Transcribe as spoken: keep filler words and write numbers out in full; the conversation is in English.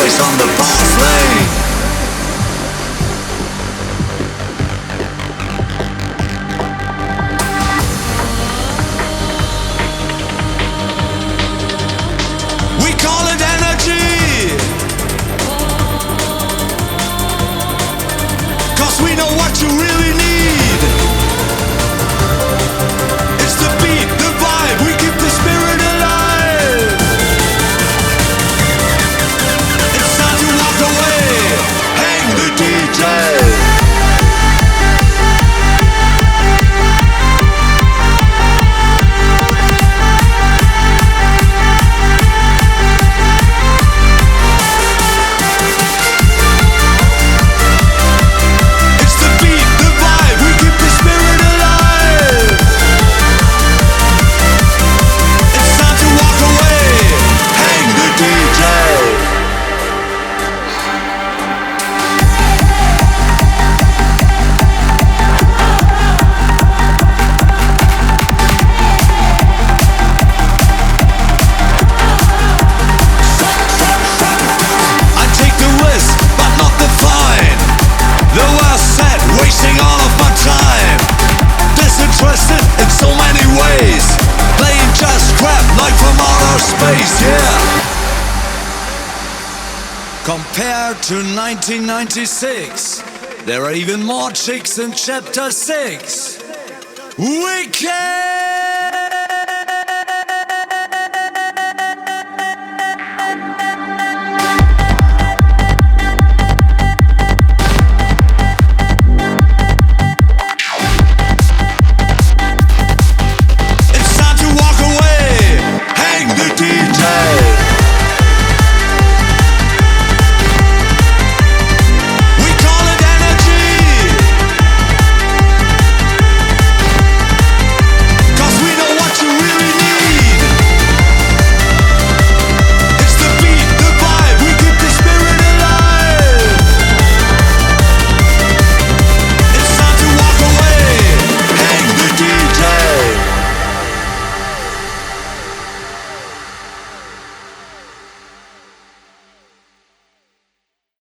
place on the parsley. We call it energy, 'cause we know what you really need. It's the beat, the vibe, we keep the spirit alive. It's time to walk away, hang the D J. In so many ways, playing just crap like from outer space, yeah. Compared to nineteen ninety-six, there are even more chicks in chapter six. Wicked!